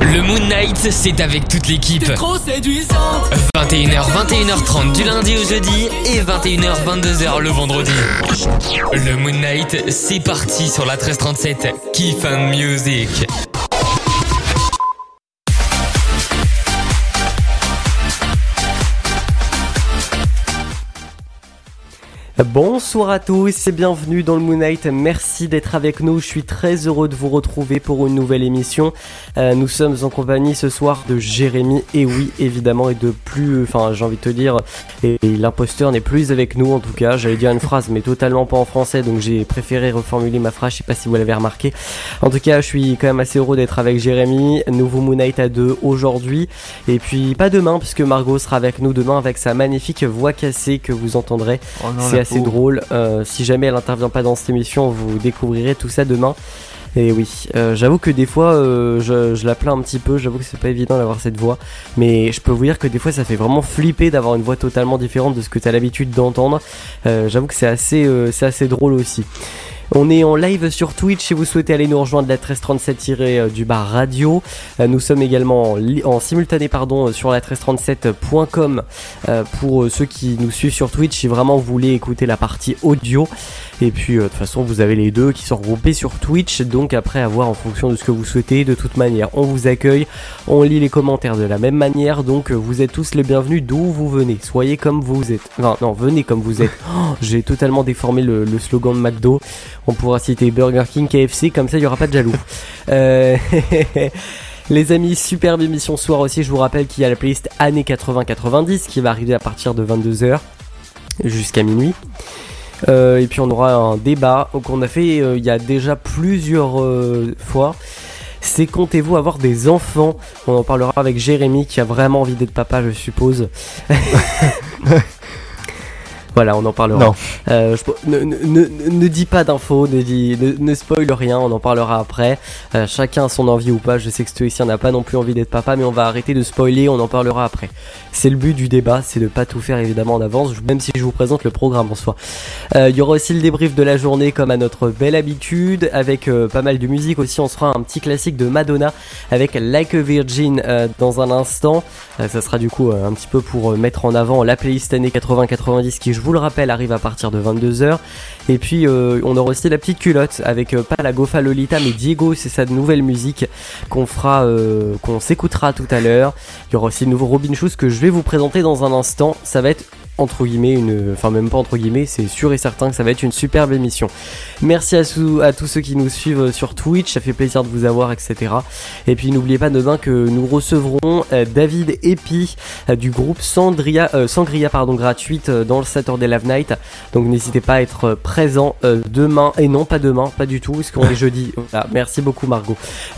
Le Moon Knight, c'est avec toute l'équipe. T'es trop séduisante. 21h, 21h30 du lundi au jeudi et 21h, 22h le vendredi. Le Moon Knight, c'est parti sur la 1337. Kiff and Music. Bonsoir à tous et bienvenue dans le Moon Knight. Merci d'être avec nous. Je suis très heureux de vous retrouver pour une nouvelle émission. Nous sommes en compagnie ce soir de Jérémy. Et oui, évidemment, et de plus, j'ai envie de te dire, et l'imposteur n'est plus avec nous en tout cas. J'allais dire une phrase, mais totalement pas en français, donc j'ai préféré reformuler ma phrase. Je sais pas si vous l'avez remarqué. En tout cas, je suis quand même assez heureux d'être avec Jérémy. Nouveau Moon Knight à 2 aujourd'hui. Et puis pas demain, puisque Margot sera avec nous demain avec sa magnifique voix cassée que vous entendrez. Oh non, c'est assez drôle. Si jamais elle intervient pas dans cette émission, vous découvrirez tout ça demain. Et oui, j'avoue que des fois je la plains un petit peu, j'avoue que c'est pas évident d'avoir cette voix, mais je peux vous dire que des fois ça fait vraiment flipper d'avoir une voix totalement différente de ce que tu as l'habitude d'entendre. J'avoue que c'est assez drôle aussi. On est en live sur Twitch si vous souhaitez aller nous rejoindre, la 1337 radio. Nous sommes également en simultané sur la 1337.com pour ceux qui nous suivent sur Twitch si vraiment vous voulez écouter la partie audio. Et puis de toute façon vous avez les deux qui sont regroupés sur Twitch, donc après à voir en fonction de ce que vous souhaitez. De toute manière on vous accueille, on lit les commentaires de la même manière, donc vous êtes tous les bienvenus d'où vous venez. Soyez comme vous êtes. Enfin non, venez comme vous êtes. J'ai totalement déformé le slogan de McDo. On pourra citer Burger King, KFC, comme ça il n'y aura pas de jaloux. Les amis, superbe émission ce soir aussi. Je vous rappelle qu'il y a la playlist années 80-90 qui va arriver à partir de 22h jusqu'à minuit. Et puis on aura un débat qu'on a fait il y a déjà plusieurs fois. C'est comptez-vous avoir des enfants? On en parlera avec Jérémy qui a vraiment envie d'être papa, je suppose. Voilà, on en parlera. Non. Ne dis pas d'infos, ne spoil rien, on en parlera après. Chacun a son envie ou pas. Je sais que Stoïcien n'a pas non plus envie d'être papa, mais on va arrêter de spoiler, on en parlera après. C'est le but du débat, c'est de pas tout faire évidemment en avance, même si je vous présente le programme en soi. Il y aura aussi le débrief de la journée comme à notre belle habitude, avec pas mal de musique aussi. On se fera un petit classique de Madonna avec Like a Virgin dans un instant. Ça sera du coup un petit peu pour mettre en avant la playlist années 80-90 qui, je vous le rappelle, arrive à partir de 22h. Et puis on aura aussi la petite culotte avec pas la Gofa Lolita mais Diego, c'est sa nouvelle musique qu'on s'écoutera tout à l'heure. Il y aura aussi le nouveau Robin Schulz que je vais vous présenter dans un instant. Ça va être entre guillemets même pas entre guillemets, c'est sûr et certain que ça va être une superbe émission. Merci à tous ceux qui nous suivent sur Twitch, ça fait plaisir de vous avoir, etc. Et puis n'oubliez pas demain que nous recevrons David Epi du groupe Sangria gratuite dans le Saturday Live Night. Donc n'hésitez pas à être présent demain, et non pas demain, pas du tout, parce qu'on est jeudi. Voilà, merci beaucoup Margot.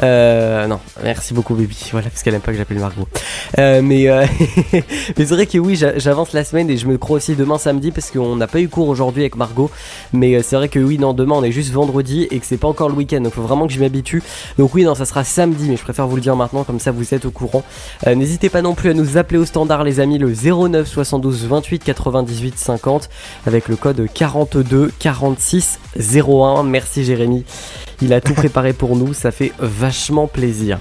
Non, merci beaucoup Baby, voilà, parce qu'elle aime pas que j'appelle Margot. Mais c'est vrai que oui, j'avance la semaine et je me crois aussi demain samedi parce qu'on n'a pas eu cours aujourd'hui avec Margot. Mais c'est vrai que oui, non, demain on est juste vendredi et que c'est pas encore le week-end, donc faut vraiment que je m'habitue. Donc oui, non, ça sera samedi, mais je préfère vous le dire maintenant, comme ça vous êtes au courant. N'hésitez pas non plus à nous appeler au standard les amis, le 09 72 28 98 50 avec le code 42 46 01. Merci Jérémy, il a tout préparé pour nous, ça fait vachement plaisir.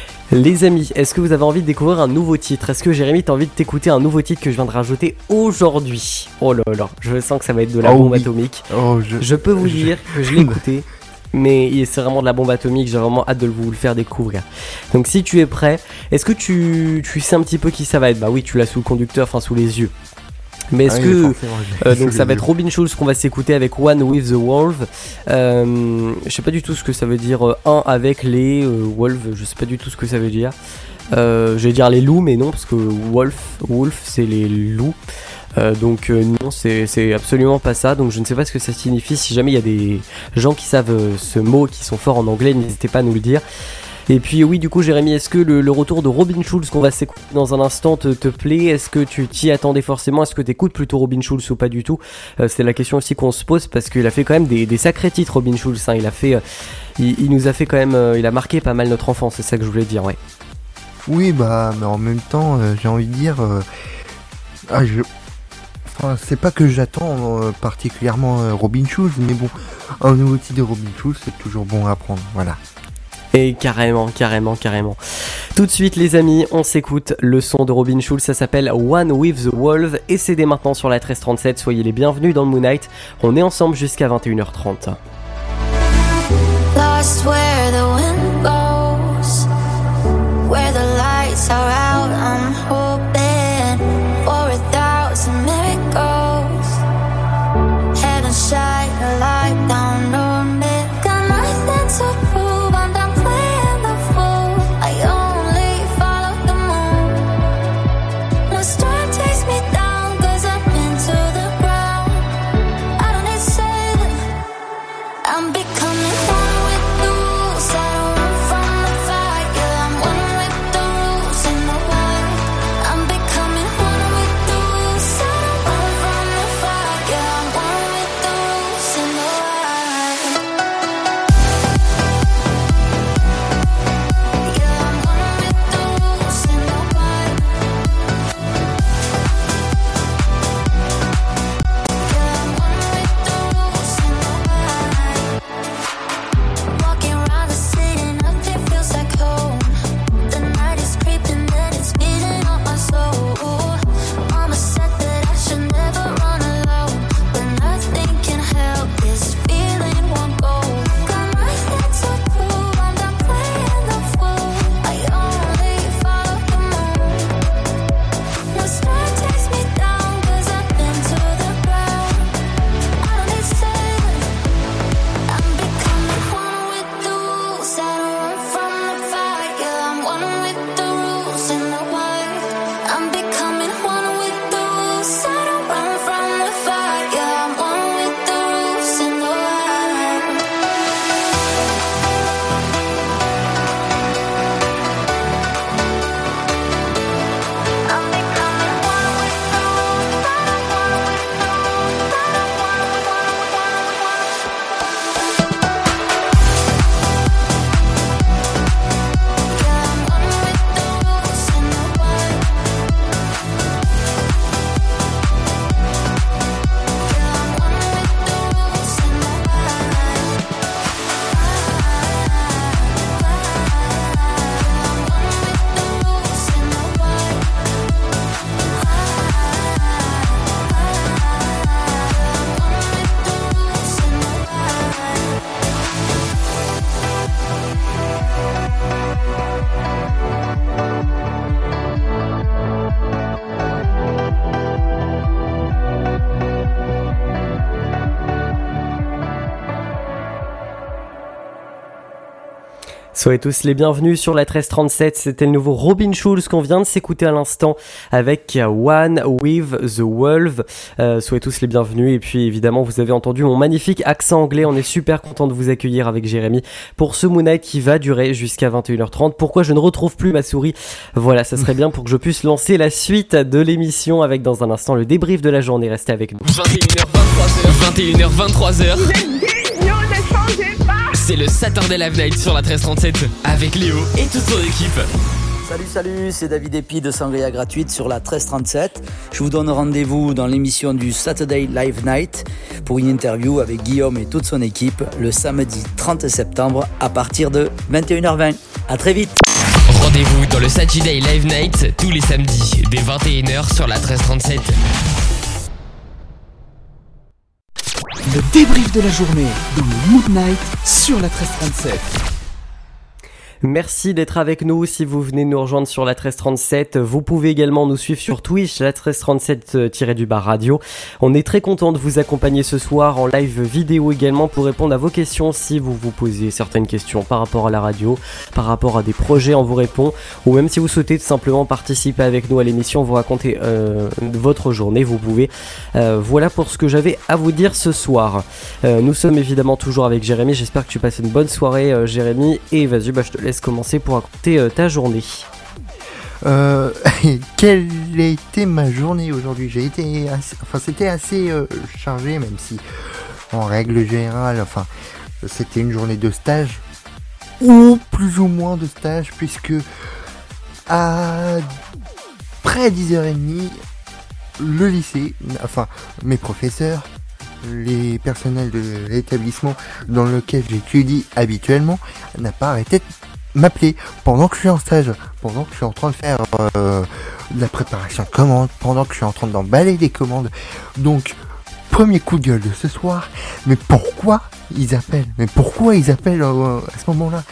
Les amis, est-ce que vous avez envie de découvrir un nouveau titre? Est-ce que Jérémy, t'as envie de t'écouter un nouveau titre que je viens de rajouter aujourd'hui? Oh là là, je sens que ça va être de la bombe atomique. Je peux vous dire que je l'ai écouté, mais c'est vraiment de la bombe atomique, j'ai vraiment hâte de vous le faire découvrir. Donc si tu es prêt, est-ce que tu sais un petit peu qui ça va être? Bah oui, tu l'as sous le conducteur, enfin sous les yeux. Mais est-ce donc ça va être Robin Schulz qu'on va s'écouter avec One with the Wolf. Je sais pas du tout ce que ça veut dire un avec les wolves, je sais pas du tout ce que ça veut dire. Je vais dire les loups, mais non, parce que wolf c'est les loups. Non, c'est absolument pas ça, donc je ne sais pas ce que ça signifie. Si jamais il y a des gens qui savent ce mot, qui sont forts en anglais, n'hésitez pas à nous le dire. Et puis oui, du coup Jérémy, est-ce que le retour de Robin Schulz qu'on va s'écouter dans un instant te plaît? Est-ce que tu t'y attendais forcément? Est-ce que t'écoutes plutôt Robin Schulz ou pas du tout? C'est la question aussi qu'on se pose, parce qu'il a fait quand même des sacrés titres Robin Schulz, hein. Il nous a fait quand même, il a marqué pas mal notre enfance, c'est ça que je voulais dire, ouais. Oui, bah, mais en même temps, j'ai envie de dire, c'est pas que j'attends particulièrement Robin Schulz, mais bon, un nouveau titre de Robin Schulz, c'est toujours bon à prendre, voilà. Et carrément. Tout Tout de suite les amis, on s'écoute le son de Robin Schulz, ça s'appelle One with the Wolf et c'est dès maintenant sur la 1337, soyez les bienvenus dans le Moon Night, on est ensemble jusqu'à 21h30. Lost where the wind goes, where the lights are out, I'm hoping for 1,000 miracles. Heaven shine a light down on me, got nothing to prove, I'm done playing the fool. I only follow the moon. No star takes me down, 'cause I've been to the ground. I don't need saving, I'm becoming one with the rules. I don't run from the fire, I'm one with the rules in the wild. I'm becoming one with the rules. I don't run from the fire, I'm one with the rules in the wild. Yeah, I'm one with the rules in the wild. Yeah, I'm one with the rules in the wild. Walking around the city, nothing feels like home. The night is creeping and it's beating on my soul. Mama said that I should never run alone, but nothing can help this feeling won't go. Got nothing to prove, I'm done playing the fool. I only follow the moon. No star takes me down, 'cause I've been to the ground. I don't need saving, I'm becoming one with the rules. I don't run from the fire, I'm one with the rules in the wild. I'm becoming one with the rules. I don't run from the fire, I'm one with the rules in the wild. I'm becoming one with the rules. I don't one with the rules. I don't one with the rules. Yeah, I'm one with the rules in the wild. Yeah, I'm one with the rules in the wild. I'm one with the rules in the wild. Soyez tous les bienvenus sur la 1337, c'était le nouveau Robin Schulz qu'on vient de s'écouter à l'instant avec One with the Wolf. Soyez tous les bienvenus et puis évidemment vous avez entendu mon magnifique accent anglais, on est super content de vous accueillir avec Jérémy pour ce Moon Night qui va durer jusqu'à 21h30. Pourquoi je ne retrouve plus ma souris? Voilà, ça serait bien pour que je puisse lancer la suite de l'émission avec dans un instant le débrief de la journée, restez avec nous. 21h, 23h. C'est le Saturday Live Night sur la 1337 avec Léo et toute son équipe. Salut, c'est David Epi de Sangria Gratuite sur la 1337. Je vous donne rendez-vous dans l'émission du Saturday Live Night pour une interview avec Guillaume et toute son équipe le samedi 30 septembre à partir de 21h20. À très vite. Rendez-vous dans le Saturday Live Night tous les samedis dès 21h sur la 1337. Le débrief de la journée dans le Moon Night sur la 1337. Merci d'être avec nous. Si vous venez nous rejoindre sur la 1337, vous pouvez également nous suivre sur Twitch, la 1337-du-bas radio. On est très content de vous accompagner ce soir en live vidéo également pour répondre à vos questions. Si vous vous posez certaines questions par rapport à la radio, par rapport à des projets, on vous répond. Ou même si vous souhaitez tout simplement participer avec nous à l'émission, vous raconter votre journée, vous pouvez. Voilà pour ce que j'avais à vous dire ce soir. Nous sommes évidemment toujours avec Jérémy. J'espère que tu passes une bonne soirée, Jérémy. Et vas-y, je te laisse commencer pour raconter ta journée. Quelle a été ma journée aujourd'hui? C'était assez chargé, même si en règle générale, c'était une journée de stage ou plus ou moins de stage, puisque à près 10h30, le lycée, mes professeurs, les personnels de l'établissement dans lequel j'étudie habituellement n'a pas arrêté m'appeler pendant que je suis en stage, pendant que je suis en train de faire de la préparation de commandes, pendant que je suis en train d'emballer des commandes. Donc, premier coup de gueule de ce soir, mais pourquoi ils appellent à ce moment-là?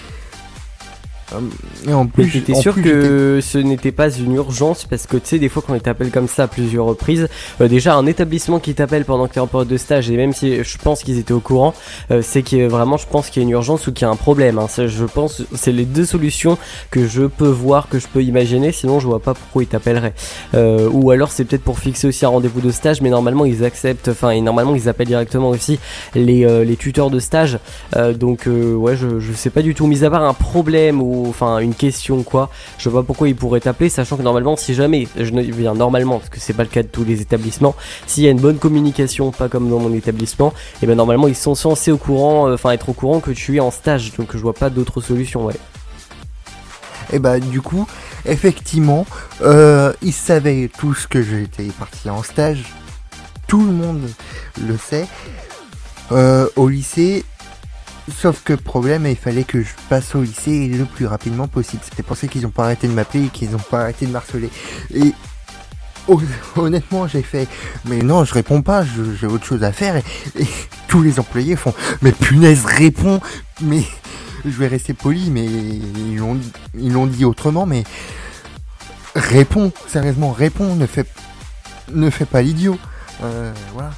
Et en Mais plus, t'étais sûr que ce n'était pas une urgence, parce que tu sais, des fois quand ils t'appellent comme ça à plusieurs reprises, déjà un établissement qui t'appelle pendant que t'es en période de stage, et même si je pense qu'ils étaient au courant, c'est que vraiment je pense qu'il y a une urgence ou qu'il y a un problème, hein. Je pense c'est les deux solutions que je peux voir, que je peux imaginer, sinon je vois pas pourquoi ils t'appelleraient. Ou alors c'est peut-être pour fixer aussi un rendez-vous de stage, mais normalement ils acceptent, enfin et normalement ils appellent directement aussi les tuteurs de stage, donc ouais je sais pas du tout, mis à part un problème ou enfin une question quoi, je vois pas pourquoi ils pourraient t'appeler, sachant que normalement si jamais, normalement parce que c'est pas le cas de tous les établissements, s'il y a une bonne communication, pas comme dans mon établissement, et ben normalement ils sont censés être au courant que tu es en stage, donc je vois pas d'autre solution, ouais. Et bah du coup, effectivement, ils savaient tous que j'étais parti en stage, tout le monde le sait, au lycée. Sauf que problème, il fallait que je passe au lycée le plus rapidement possible. C'était pour ça qu'ils n'ont pas arrêté de m'appeler et qu'ils n'ont pas arrêté de m'harceler. Et honnêtement, j'ai fait, mais non, je réponds pas, j'ai autre chose à faire. Et tous les employés font, mais punaise, réponds. Mais je vais rester poli, mais ils l'ont dit autrement. Mais réponds, sérieusement, réponds, ne fais pas l'idiot. Voilà.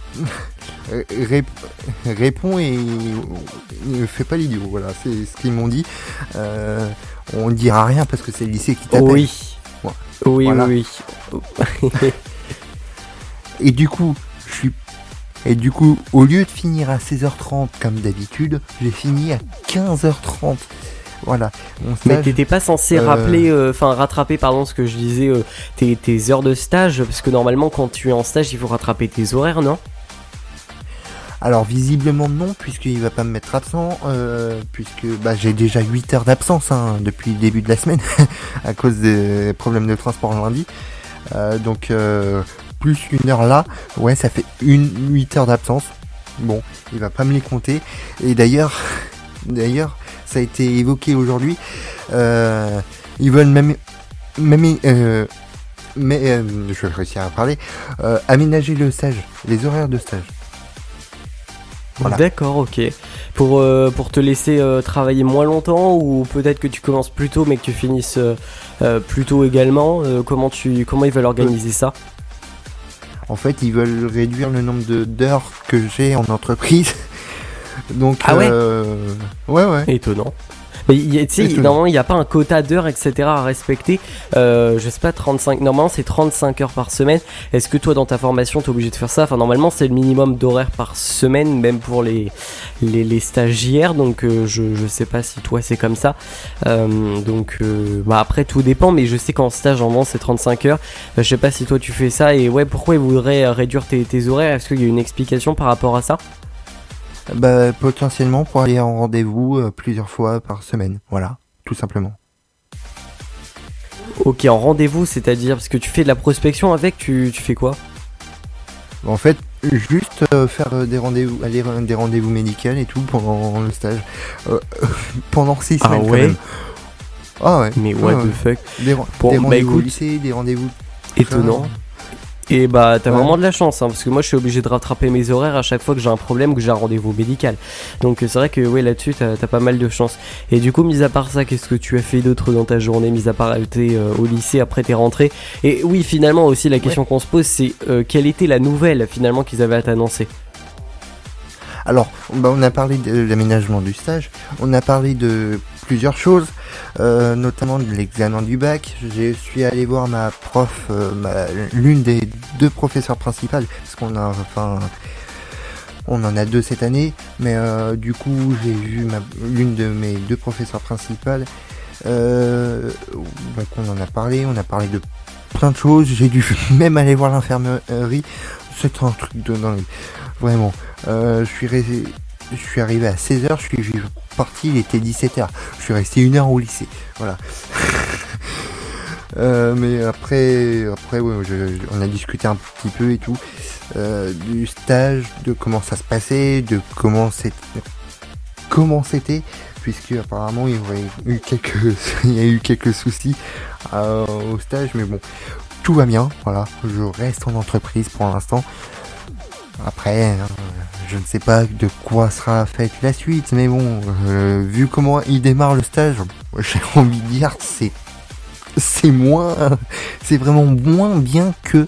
Réponds et ne fais pas l'idiot, voilà, c'est ce qu'ils m'ont dit. On ne dira rien parce que c'est le lycée qui t'appelle. Oui. Ouais. Oui, Voilà. oui. Et du coup, au lieu de finir à 16h30 comme d'habitude, j'ai fini à 15h30. Voilà. Mon Mais stage, t'étais pas censé rattraper ce que je disais, tes heures de stage, parce que normalement quand tu es en stage il faut rattraper tes horaires, non? Alors visiblement non, puisqu'il va pas me mettre absent, puisque j'ai déjà 8 heures d'absence depuis le début de la semaine, à cause des problèmes de transport lundi. Donc plus une heure là, ouais, ça fait 8 heures d'absence. Bon, il va pas me les compter. Et d'ailleurs, ça a été évoqué aujourd'hui. Ils veulent même je vais réussir à parler. Aménager le stage, les horaires de stage. Voilà. D'accord, ok. Pour te laisser travailler moins longtemps, ou peut-être que tu commences plus tôt mais que tu finisses plus tôt également, comment ils veulent organiser ça? En fait, ils veulent réduire le nombre d'heures que j'ai en entreprise. Donc, ah ouais. Ouais. Étonnant. Mais tu sais, normalement, il n'y a pas un quota d'heures, etc. à respecter. Je sais pas, 35. Normalement, c'est 35 heures par semaine. Est-ce que toi, dans ta formation, t'es obligé de faire ça? Enfin, normalement, c'est le minimum d'horaires par semaine, même pour les stagiaires. Donc, je sais pas si toi, c'est comme ça. Après, tout dépend. Mais je sais qu'en stage, normalement, c'est 35 heures. Je sais pas si toi, tu fais ça. Et ouais, pourquoi ils voudraient réduire tes horaires? Est-ce qu'il y a une explication par rapport à ça? Potentiellement pour aller en rendez-vous plusieurs fois par semaine, voilà, tout simplement. Ok, en rendez-vous, c'est-à-dire, parce que tu fais de la prospection avec, tu fais quoi? En fait, juste faire des rendez-vous, aller des rendez-vous médicaux et tout pendant le stage, pendant 6 semaines ouais. Quand même. Ah ouais. Mais what the fuck? Des rendez-vous au lycée, des rendez-vous. Étonnant. Et t'as vraiment de la chance, parce que moi je suis obligé de rattraper mes horaires à chaque fois que j'ai un problème ou que j'ai un rendez-vous médical. Donc c'est vrai que là-dessus t'as pas mal de chance. Et du coup, mis à part ça, qu'est-ce que tu as fait d'autre dans ta journée, mis à part été au lycée après t'es rentré? Et oui, finalement aussi la question qu'on se pose, c'est quelle était la nouvelle finalement qu'ils avaient à t'annoncer? Alors, on a parlé de l'aménagement du stage, on a parlé de plusieurs choses, notamment de l'examen du bac. Je suis allé voir ma prof, l'une des 2 professeurs principales, parce on en a 2 cette année, mais du coup j'ai vu l'une de mes 2 professeurs principales. On en a parlé, on a parlé de plein de choses. J'ai dû même aller voir l'infirmerie. C'est un truc de dingue, vraiment. Je suis arrivé à 16h, je suis parti, il était 17h. Je suis resté 1 heure au lycée, voilà. Mais après on a discuté un petit peu et tout, du stage, de comment ça se passait, de comment c'était. puisque apparemment il y a eu quelques soucis au stage, mais bon, tout va bien, voilà, je reste en entreprise pour l'instant. Après, je ne sais pas de quoi sera faite la suite, mais bon, vu comment il démarre le stage, j'ai envie de dire c'est vraiment moins bien que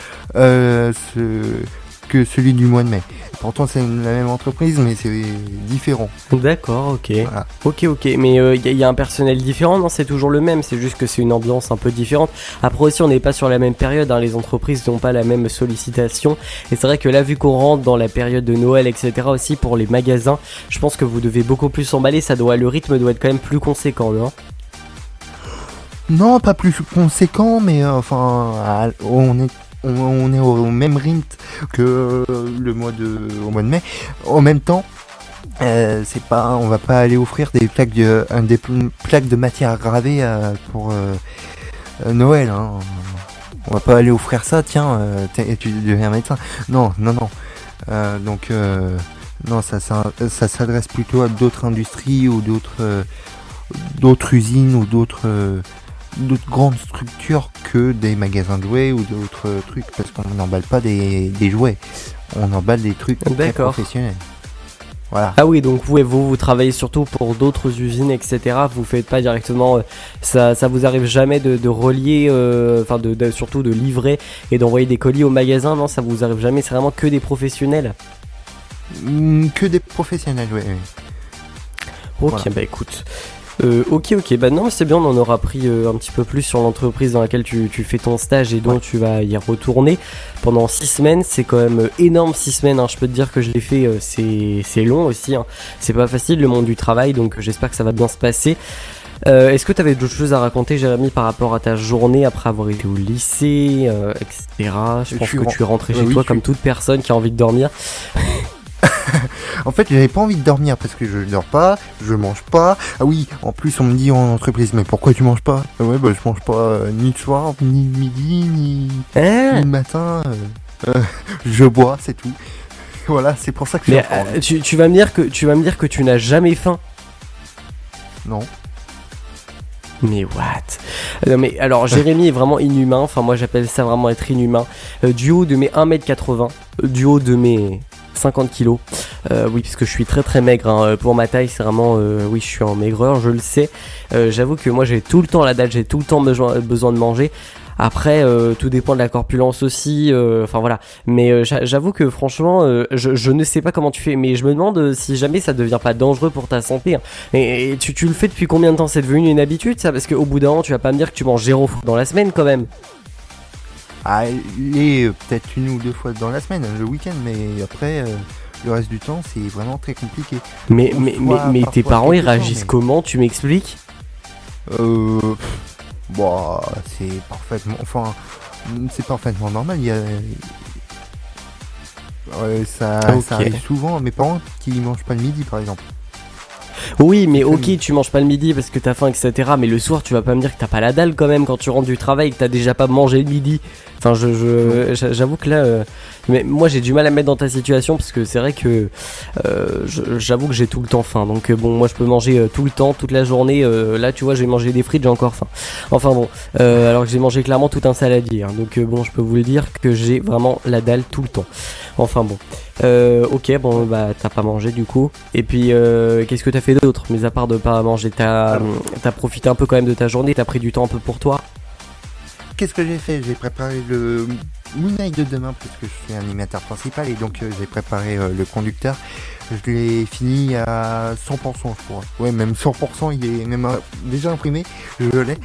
celui du mois de mai. Pourtant c'est la même entreprise, mais c'est différent. D'accord, ok. Voilà. Ok, mais il y a un personnel différent, non? C'est toujours le même, c'est juste que c'est une ambiance un peu différente. Après aussi, on n'est pas sur la même période, hein, les entreprises n'ont pas la même sollicitation. Et c'est vrai que là, vu qu'on rentre dans la période de Noël, etc. aussi, pour les magasins, je pense que vous devez beaucoup plus s'emballer, le rythme doit être quand même plus conséquent, non? Non, pas plus conséquent, mais enfin, on est au même rythme que au mois de mai. En même temps, on va pas aller offrir des plaques de matière gravée pour Noël. Hein. On va pas aller offrir ça. Tiens, tu deviens médecin. Non. Donc non, ça s'adresse plutôt à d'autres industries ou d'autres usines ou d'autres grandes structures que des magasins de jouets ou d'autres trucs, parce qu'on n'emballe pas des jouets, on emballe des trucs très professionnels. Voilà. Ah oui, donc vous travaillez surtout pour d'autres usines, etc. Vous faites pas directement, ça vous arrive jamais de relier, surtout de livrer et d'envoyer des colis au magasin, non? Ça vous arrive jamais, c'est vraiment que des professionnels? Que des professionnels, ouais. Ok, voilà. Bah écoute. Ok, bah non, c'est bien, on en aura appris un petit peu plus sur l'entreprise dans laquelle tu fais ton stage et dont tu vas y retourner pendant 6 semaines. C'est quand même énorme, 6 semaines, hein. Je peux te dire que je l'ai fait, c'est long aussi, hein. C'est pas facile le monde du travail, donc j'espère que ça va bien se passer. Est-ce que tu avais d'autres choses à raconter, Jérémy, par rapport à ta journée après avoir été au lycée, etc. Je pense que tu es rentré chez toi comme toute personne qui a envie de dormir. En fait, j'avais pas envie de dormir parce que je dors pas, je mange pas. Ah oui, en plus on me dit en entreprise, mais pourquoi tu manges pas? Ouais, bah je mange pas ni le soir, ni le midi, ni le matin. Je bois, c'est tout. Voilà, c'est pour ça que je suis tu vas me dire que tu n'as jamais faim. Non. Mais what? Non mais alors Jérémy est vraiment inhumain, enfin moi j'appelle ça vraiment être inhumain. Du haut de mes 1m80, du haut de mes 50 kilos, oui parce que je suis très très maigre, hein. Pour ma taille c'est vraiment, oui je suis en maigreur, je le sais. J'avoue que moi j'ai tout le temps la dalle, j'ai tout le temps besoin de manger. Après, tout dépend de la corpulence aussi, enfin voilà. Mais j'avoue que franchement, je ne sais pas comment tu fais, mais je me demande si jamais ça devient pas dangereux pour ta santé, hein. Et tu le fais depuis combien de temps? C'est devenu une habitude ça? Parce qu'au bout d'un moment, tu vas pas me dire que tu manges 0 fois dans la semaine quand même. Allez, peut-être 1 ou 2 fois dans la semaine, le week-end, mais après, le reste du temps, c'est vraiment très compliqué. Mais tes parents, ils réagissent comment? Tu m'expliques? Bon, c'est parfaitement normal. Ça arrive souvent. Mes parents qui mangent pas le midi, par exemple. Oui, mais ok, tu manges pas le midi parce que t'as faim, etc. Mais le soir, tu vas pas me dire que t'as pas la dalle quand même quand tu rentres du travail et que t'as déjà pas mangé le midi. Enfin, j'avoue que là, mais moi j'ai du mal à me mettre dans ta situation parce que c'est vrai que j'avoue que j'ai tout le temps faim. Donc bon, moi je peux manger tout le temps, toute la journée. Là, tu vois, j'ai mangé des frites, j'ai encore faim. Enfin bon, alors que j'ai mangé clairement tout un saladier. Hein. Donc bon, je peux vous le dire que j'ai vraiment la dalle tout le temps. Enfin bon. Ok, bon bah t'as pas mangé du coup. Et puis qu'est-ce que t'as fait d'autre, mis à part de pas manger? T'as profité un peu quand même de ta journée, t'as pris du temps un peu pour toi. Qu'est-ce que j'ai fait? J'ai préparé le Moon Night de demain parce que je suis animateur principal et donc j'ai préparé le conducteur. Je l'ai fini à 100% je crois. Ouais, même 100%, il est même déjà imprimé. Je l'ai.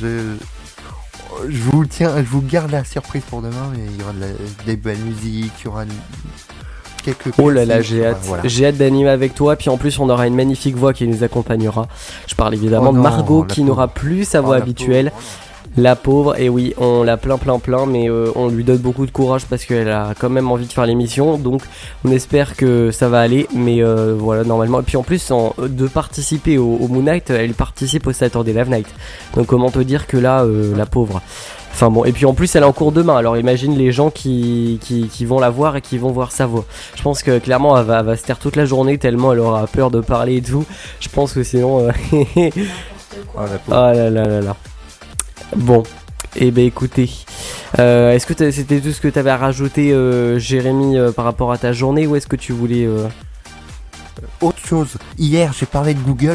Je vous garde la surprise pour demain, mais il y aura des belles musiques, il y aura quelques... Oh là là, j'ai hâte. Voilà. J'ai hâte d'animer avec toi, puis en plus on aura une magnifique voix qui nous accompagnera. Je parle évidemment de Margot qui n'aura plus sa voix habituelle. La pauvre, et oui, on l'a plein, mais on lui donne beaucoup de courage parce qu'elle a quand même envie de faire l'émission, donc on espère que ça va aller, mais voilà, normalement. Et puis en plus, de participer au Moon Knight, elle participe au Saturday Live Night, donc comment te dire que là, la pauvre. Enfin bon, et puis en plus elle est en cours demain, alors imagine les gens qui vont la voir et qui vont voir sa voix. Je pense que clairement elle va se taire toute la journée tellement elle aura peur de parler et tout. Je pense que sinon... Ah, oh là là là là. Bon, et ben écoutez, est-ce que c'était tout ce que tu avais à rajouter, Jérémy, par rapport à ta journée, ou est-ce que tu voulais... Autre chose, hier j'ai parlé de Google,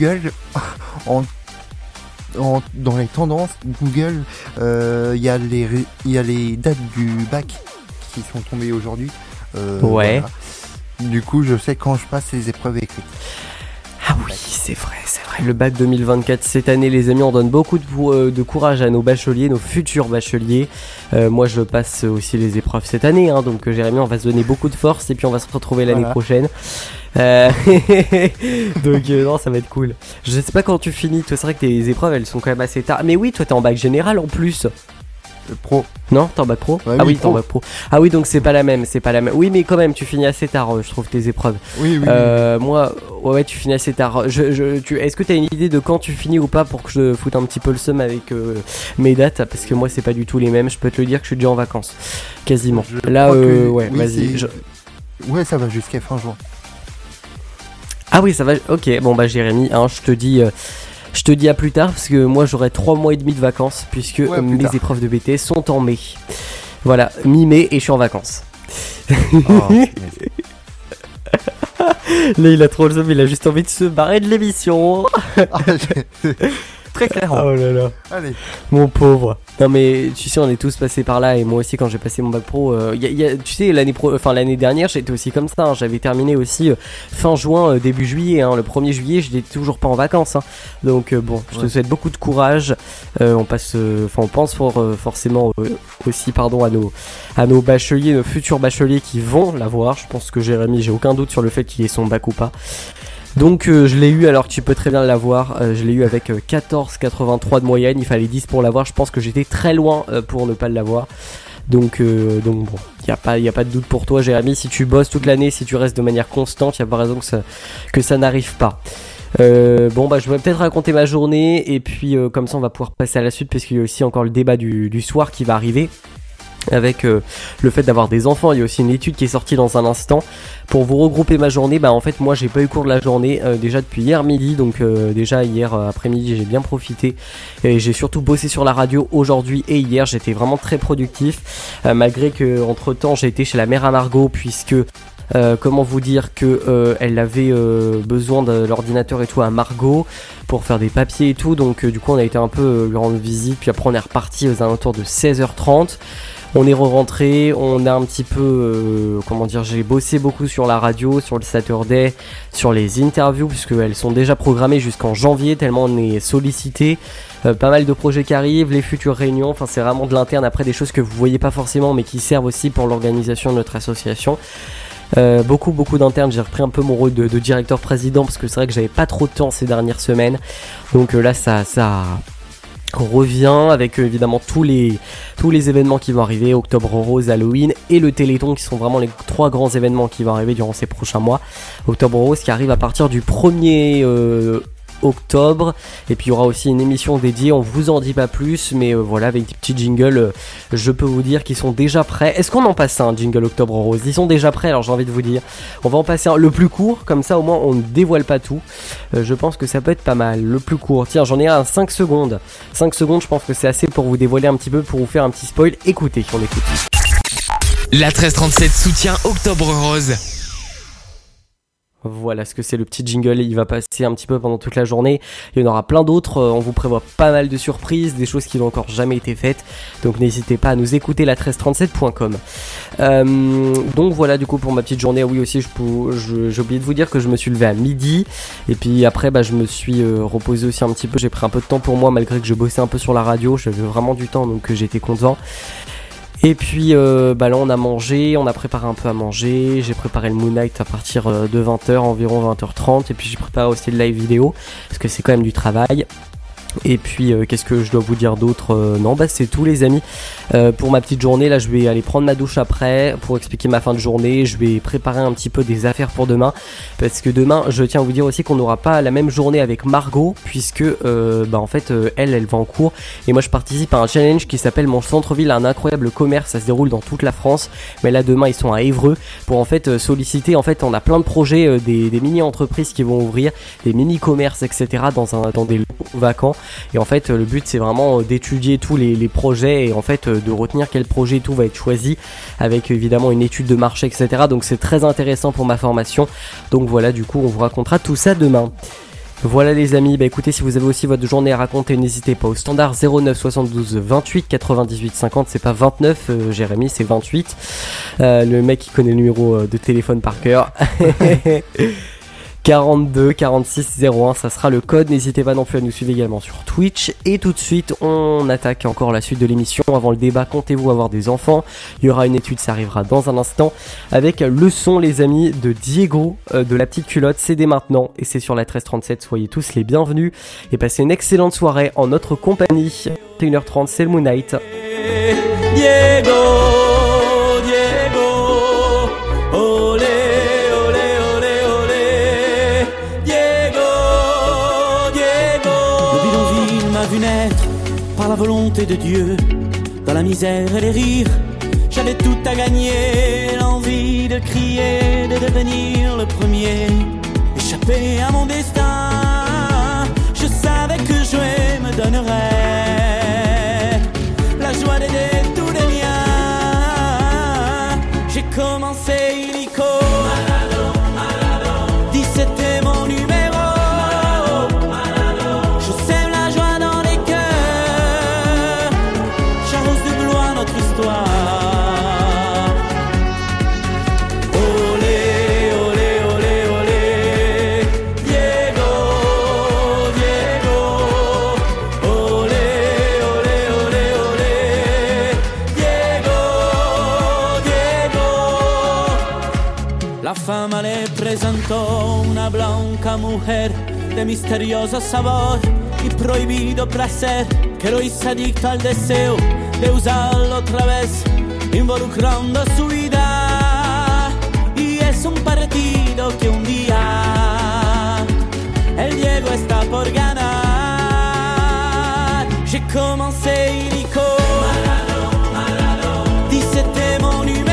dans les tendances, Google, il y a les dates du bac qui sont tombées aujourd'hui. Ouais. Voilà. Du coup, je sais quand je passe les épreuves écrites. Ah oui, c'est vrai. Le bac 2024 cette année, les amis, on donne beaucoup de courage à nos bacheliers, nos futurs bacheliers. Moi, je passe aussi les épreuves cette année, hein, donc Jérémy, on va se donner beaucoup de force et puis on va se retrouver l'année prochaine. Donc non, ça va être cool. Je sais pas quand tu finis. Toi, c'est vrai que tes épreuves, elles sont quand même assez tard. Mais oui, toi, t'es en bac général en plus. Pro. Non, t'es en bac pro. Ouais, ah oui, oui, t'es en bac pro. Ah oui, donc c'est pas la même. Oui, mais quand même, tu finis assez tard, je trouve, tes épreuves. Oui. Moi, ouais, tu finis assez tard. Est-ce que t'as une idée de quand tu finis ou pas pour que je foute un petit peu le seum avec mes dates? Parce que moi, c'est pas du tout les mêmes. Je peux te le dire que je suis déjà en vacances, quasiment. Là, ouais, oui, vas-y. Ouais, ça va jusqu'à fin juin. Ah oui, ça va. Ok, bon bah Jérémy, hein, je te dis à plus tard parce que moi j'aurai 3 mois et demi de vacances puisque mes épreuves de BTS sont en mai. Voilà, mi-mai et je suis en vacances. Là il a trop le zoom, il a juste envie de se barrer de l'émission. Très clairement. Oh là là. Allez. Mon pauvre. Non mais tu sais, on est tous passés par là et moi aussi quand j'ai passé mon bac pro, tu sais l'année dernière j'étais aussi comme ça, hein, j'avais terminé aussi fin juin, début juillet, hein, le 1er juillet j'étais toujours pas en vacances, hein. Donc bon, je te souhaite beaucoup de courage. On pense forcément aussi à nos bacheliers, nos futurs bacheliers qui vont l'avoir. Je pense que Jérémy, j'ai aucun doute sur le fait qu'il ait son bac ou pas. Donc je l'ai eu, alors tu peux très bien l'avoir, je l'ai eu avec 14,83 de moyenne, il fallait 10 pour l'avoir, je pense que j'étais très loin pour ne pas l'avoir. Donc bon, y a pas de doute pour toi Jérémy, si tu bosses toute l'année, si tu restes de manière constante, y a pas raison que ça n'arrive pas. Bon bah je vais peut-être raconter ma journée et puis comme ça on va pouvoir passer à la suite parce qu'il y a aussi encore le débat du soir qui va arriver. Avec le fait d'avoir des enfants, il y a aussi une étude qui est sortie dans un instant. Pour vous regrouper ma journée, bah en fait moi j'ai pas eu cours de la journée déjà depuis hier midi, donc déjà hier après-midi j'ai bien profité et j'ai surtout bossé sur la radio aujourd'hui et hier. J'étais vraiment très productif malgré que entre temps j'ai été chez la mère à Margot puisque comment vous dire que elle avait besoin de l'ordinateur et tout à Margot pour faire des papiers et tout, donc du coup on a été un peu lui rendre visite, puis après on est reparti aux alentours de 16h30. On est re-rentré, on a un petit peu, j'ai bossé beaucoup sur la radio, sur le Saturday, sur les interviews, puisqu'elles sont déjà programmées jusqu'en janvier, tellement on est sollicité. Pas mal de projets qui arrivent, les futures réunions, enfin c'est vraiment de l'interne, après des choses que vous voyez pas forcément, mais qui servent aussi pour l'organisation de notre association. Beaucoup d'internes, j'ai repris un peu mon rôle de directeur président, parce que c'est vrai que j'avais pas trop de temps ces dernières semaines. Donc là ça revient avec évidemment tous les événements qui vont arriver, Octobre Rose, Halloween et le Téléthon qui sont vraiment les 3 grands événements qui vont arriver durant ces prochains mois. Octobre Rose qui arrive à partir du 1er octobre, et puis il y aura aussi une émission dédiée, on vous en dit pas plus, mais voilà, avec des petits jingles, je peux vous dire qu'ils sont déjà prêts. Est-ce qu'on en passe un jingle Octobre Rose? Ils sont déjà prêts, alors j'ai envie de vous dire, on va en passer un le plus court, comme ça au moins on ne dévoile pas tout. Je pense que ça peut être pas mal, le plus court. Tiens, j'en ai un 5 secondes, je pense que c'est assez pour vous dévoiler un petit peu, pour vous faire un petit spoil. Écoutez, on écoute. La 1337 soutient Octobre Rose. Voilà ce que c'est le petit jingle, il va passer un petit peu pendant toute la journée. Il y en aura plein d'autres, on vous prévoit pas mal de surprises, des choses qui n'ont encore jamais été faites. Donc n'hésitez pas à nous écouter, la1337.com. Donc voilà du coup pour ma petite journée. Oui aussi j'ai oublié de vous dire que je me suis levé à midi. Et puis après je me suis reposé aussi un petit peu. J'ai pris un peu de temps pour moi malgré que je bossais un peu sur la radio. J'avais vraiment du temps donc j'étais content. Et puis là on a mangé, on a préparé un peu à manger, j'ai préparé le Moon Knight à partir de 20h, environ 20h30, et puis j'ai préparé aussi le live vidéo, parce que c'est quand même du travail. Et puis qu'est-ce que je dois vous dire d'autre? Non, bah c'est tout les amis. Pour ma petite journée, là je vais aller prendre ma douche après pour expliquer ma fin de journée. Je vais préparer un petit peu des affaires pour demain, parce que demain je tiens à vous dire aussi qu'on n'aura pas la même journée avec Margot, puisque en fait elle va en cours et moi je participe à un challenge qui s'appelle Mon centre-ville a un incroyable commerce. Ça se déroule dans toute la France, mais là demain ils sont à Évreux pour en fait solliciter, en fait on a plein de projets, des mini-entreprises qui vont ouvrir, des mini-commerces etc. dans des locaux vacants. Et en fait le but c'est vraiment d'étudier tous les projets et en fait de retenir quel projet tout va être choisi, avec évidemment une étude de marché etc. Donc c'est très intéressant pour ma formation. Donc voilà, du coup on vous racontera tout ça demain. Voilà les amis, bah écoutez, si vous avez aussi votre journée à raconter, n'hésitez pas au standard 09 72 28 98 50, c'est pas 29 Jérémy, c'est 28. Le mec qui connaît le numéro de téléphone par cœur. 42 46 01, ça sera le code. N'hésitez pas non plus à nous suivre également sur Twitch. Et tout de suite, on attaque encore la suite de l'émission. Avant le débat, comptez-vous avoir des enfants? Il y aura une étude, ça arrivera dans un instant. Avec le son, les amis, de Diego, de La Petite Culotte. C'est dès maintenant et c'est sur la 1337. Soyez tous les bienvenus et passez une excellente soirée en notre compagnie. 21h30, c'est le Moon Night. Diego, olé. Vu naître par la volonté de Dieu, dans la misère et les rires, j'avais tout à gagner, l'envie de crier, de devenir le premier, échapper à mon destin, je savais que jouer me donnerait la joie d'aider tous les miens. J'ai commencé illico, 17 est mon numéro. La fama le presentó una blanca mujer de misterioso sabor y prohibido placer, que lo hizo adicto al deseo de usarlo otra vez, involucrando su vida. Y es un partido que un día el Diego está por ganar. J'ai commencé illico, 17 mon numéro.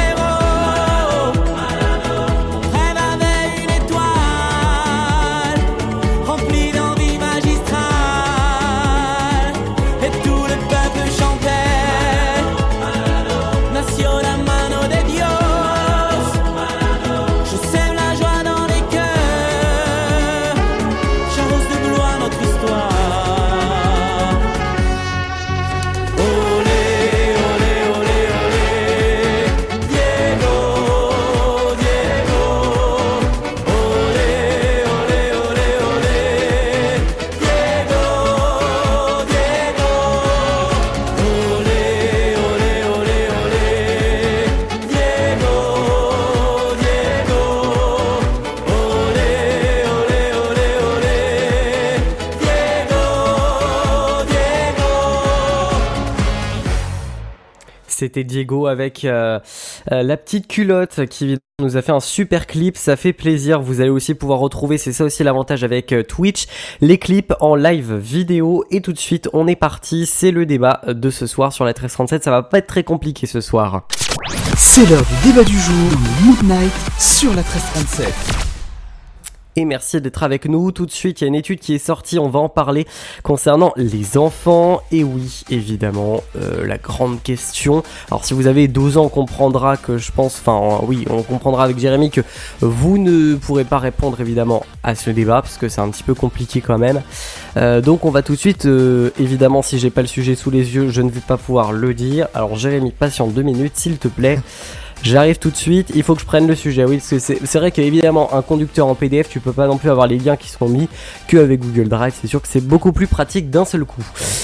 C'était Diego avec La Petite Culotte qui nous a fait un super clip, ça fait plaisir. Vous allez aussi pouvoir retrouver, c'est ça aussi l'avantage avec Twitch, les clips en live vidéo. Et tout de suite on est parti, c'est le débat de ce soir sur la 1337. Ça va pas être très compliqué ce soir. C'est l'heure du débat du jour dans le Moon Night sur la 1337. Et merci d'être avec nous. Tout de suite, il y a une étude qui est sortie, on va en parler concernant les enfants. Et oui, évidemment, la grande question. Alors si vous avez 12 ans, on comprendra que je pense, on comprendra avec Jérémy que vous ne pourrez pas répondre évidemment à ce débat, parce que c'est un petit peu compliqué quand même. Donc on va tout de suite, évidemment, si j'ai pas le sujet sous les yeux, je ne vais pas pouvoir le dire. Alors Jérémy, patiente 2 minutes, s'il te plaît. J'arrive tout de suite, il faut que je prenne le sujet, oui, parce que c'est vrai qu'évidemment un conducteur en PDF, tu peux pas non plus avoir les liens qui seront mis qu'avec Google Drive, c'est sûr que c'est beaucoup plus pratique d'un seul coup.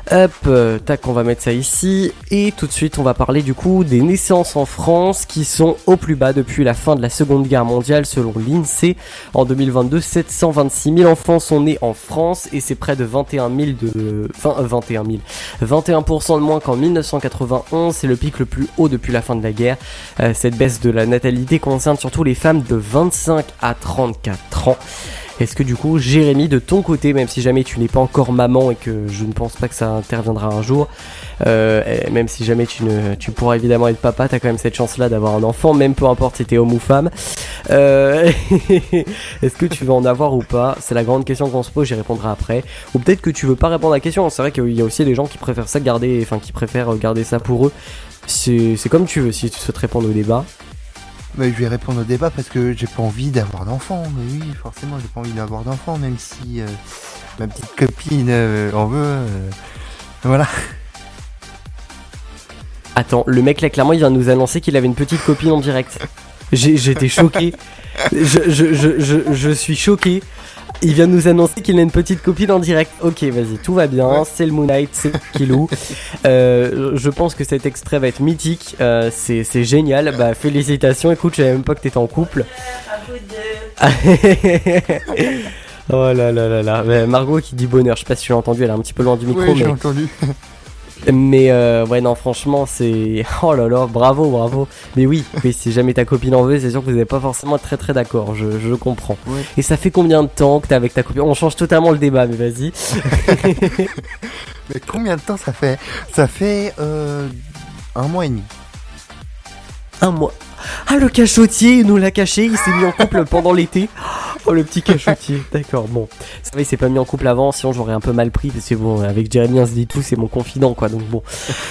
Hop, tac, on va mettre ça ici. Et tout de suite, on va parler du coup des naissances en France qui sont au plus bas depuis la fin de la Seconde Guerre mondiale selon l'INSEE. En 2022, 726 000 enfants sont nés en France et c'est près de 21% de moins qu'en 1991. C'est le pic le plus haut depuis la fin de la guerre. Cette baisse de la natalité concerne surtout les femmes de 25 à 34 ans. Est-ce que du coup, Jérémy, de ton côté, même si jamais tu n'es pas encore maman et que je ne pense pas que ça interviendra un jour, même si jamais tu pourras évidemment être papa, t'as quand même cette chance-là d'avoir un enfant, même peu importe si t'es homme ou femme. Est-ce que tu veux en avoir ou pas? C'est la grande question qu'on se pose, j'y répondrai après. Ou peut-être que tu veux pas répondre à la question. C'est vrai qu'il y a aussi des gens qui préfèrent qui préfèrent garder ça pour eux. C'est comme tu veux, si tu souhaites répondre au débat. Mais je vais répondre au débat parce que j'ai pas envie d'avoir d'enfant. Mais oui, forcément, j'ai pas envie d'avoir d'enfant, même si ma petite copine en veut. Voilà. Attends, le mec là, clairement, il vient de nous annoncer qu'il avait une petite copine en direct. J'étais choqué. Je suis choqué. Il vient de nous annoncer qu'il a une petite copine en direct. Ok, vas-y, tout va bien. Ouais. C'est le Moon Knight, c'est Kilou. Je pense que cet extrait va être mythique. C'est génial. Bah, félicitations. Écoute, je savais même pas que t'étais en couple. Oh là là là là. Mais Margot qui dit bonheur. Je sais pas si tu l'as entendu. Elle est un petit peu loin du micro. Oui, j'ai entendu. Mais ouais, non, franchement, c'est. Oh là là, bravo. Mais oui, si jamais ta copine en veut, c'est sûr que vous n'êtes pas forcément très très d'accord. Je comprends. Ouais. Et ça fait combien de temps que t'es avec ta copine? On change totalement le débat, mais vas-y. Mais combien de temps ça fait? Ça fait 1 mois et demi. 1 mois. Ah, le cachotier, il nous l'a caché, il s'est mis en couple pendant l'été. Oh, le petit cachotier, d'accord, bon. C'est vrai, il s'est pas mis en couple avant, sinon j'aurais un peu mal pris, parce que bon, avec Jérémy, on se dit tout, c'est mon confident, quoi, donc bon.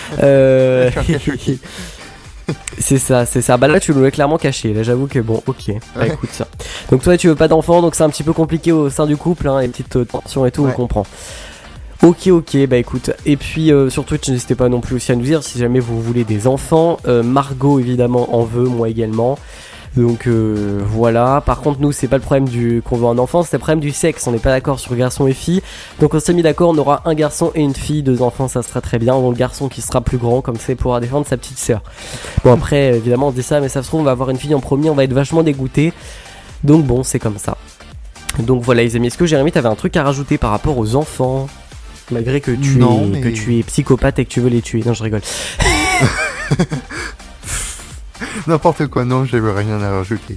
C'est ça. Bah là, tu nous l'as clairement caché, là, j'avoue que bon, ok. Bah écoute, ça. Donc toi, tu veux pas d'enfant, donc c'est un petit peu compliqué au sein du couple, hein, les petites tensions et tout, on comprend. Ok, bah écoute, et puis sur Twitch, n'hésitez pas non plus aussi à nous dire si jamais vous voulez des enfants. Margot évidemment en veut, moi également. Donc voilà. Par contre, nous, c'est pas le problème qu'on veut un enfant, c'est le problème du sexe. On n'est pas d'accord sur garçon et fille. Donc on s'est mis d'accord, on aura un garçon et une fille, 2 enfants, ça sera très bien. Donc le garçon qui sera plus grand, comme ça, il pourra défendre sa petite sœur. Bon, après, évidemment, on se dit ça, mais ça se trouve, on va avoir une fille en premier, on va être vachement dégoûté. Donc bon, c'est comme ça. Donc voilà, les amis. Est-ce que Jérémy, t'avais un truc à rajouter par rapport aux enfants? Malgré que tu es psychopathe et que tu veux les tuer. Non, je rigole. N'importe quoi, non, j'avais rien à rajouter.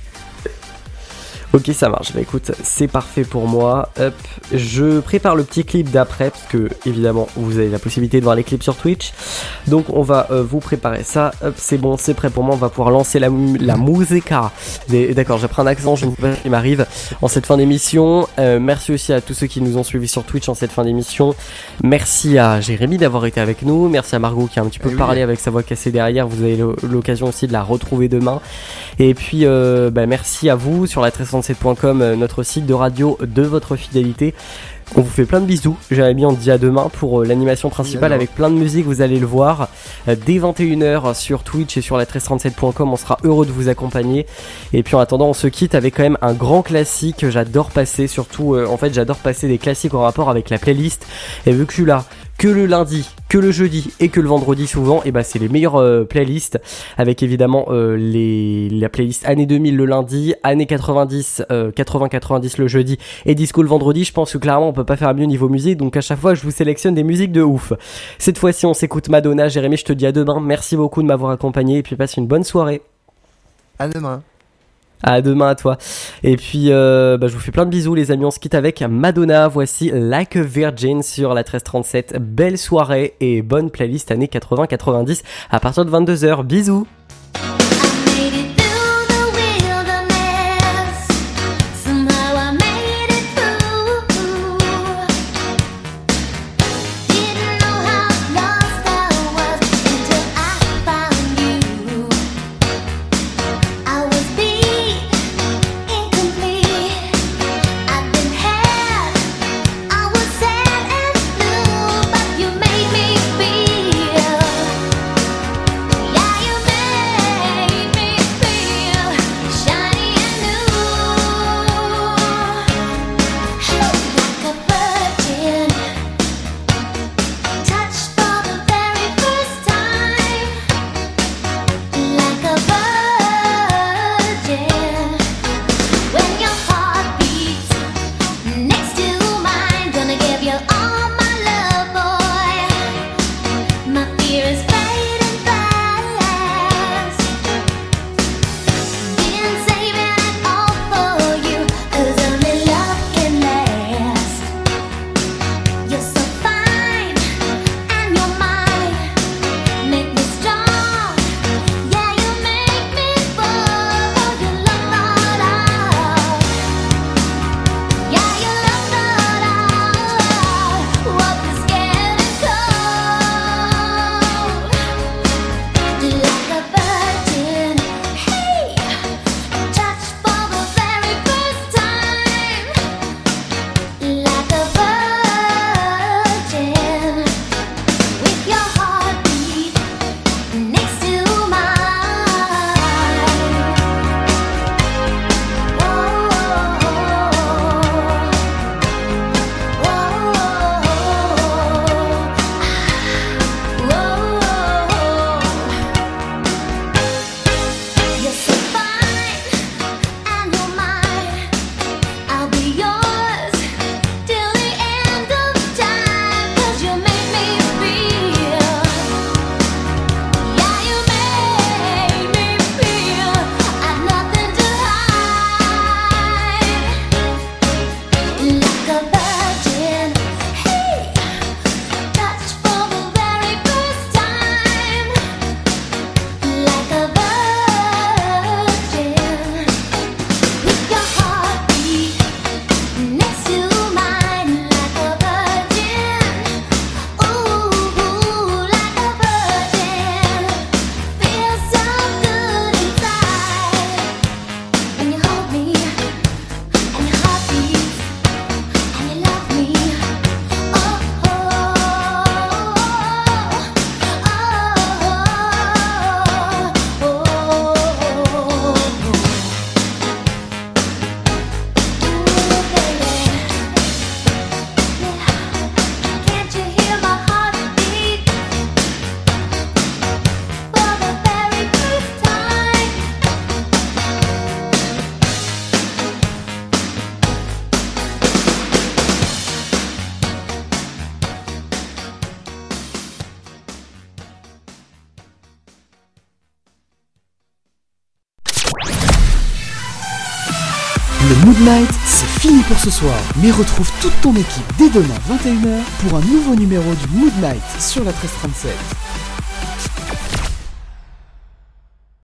Ok, ça marche. Bah écoute, c'est parfait pour moi. Hop, je prépare le petit clip d'après parce que évidemment vous avez la possibilité de voir les clips sur Twitch. Donc on va vous préparer ça. Hop, c'est bon, c'est prêt pour moi. On va pouvoir lancer la musica. D'accord, j'ai pris un accent, je ne sais pas ce qui m'arrive en cette fin d'émission. Merci aussi à tous ceux qui nous ont suivis sur Twitch en cette fin d'émission. Merci à Jérémy d'avoir été avec nous. Merci à Margot qui a un petit peu parlé avec sa voix cassée derrière. Vous avez l'occasion aussi de la retrouver demain. Et puis merci à vous sur la 1337.com, notre site de radio de votre fidélité. On vous fait plein de bisous. Jérémy, on te dit à demain pour l'animation principale avec plein de musique. Vous allez le voir dès 21h sur Twitch et sur la 1337.com. On sera heureux de vous accompagner. Et puis en attendant, on se quitte avec quand même un grand classique que j'adore passer. Surtout, j'adore passer des classiques en rapport avec la playlist. Et vu que je suis là que le lundi, que le jeudi et que le vendredi souvent, et c'est les meilleures playlists avec évidemment la playlist années 2000 le lundi, années 90, 80-90 le jeudi et disco le vendredi. Je pense que clairement on peut pas faire mieux niveau musique, donc à chaque fois je vous sélectionne des musiques de ouf. Cette fois-ci on s'écoute Madonna. Jérémy, je te dis à demain, merci beaucoup de m'avoir accompagné et puis passe une bonne soirée. À demain. À demain à toi. Et puis je vous fais plein de bisous les amis. On se quitte avec Madonna. Voici Like a Virgin sur la 1337. Belle soirée et bonne playlist années 80-90 à partir de 22h. Bisous. Yeah, you made Le Mood Night, c'est fini pour ce soir. Mais retrouve toute ton équipe dès demain 21h pour un nouveau numéro du Mood Night sur la 1337.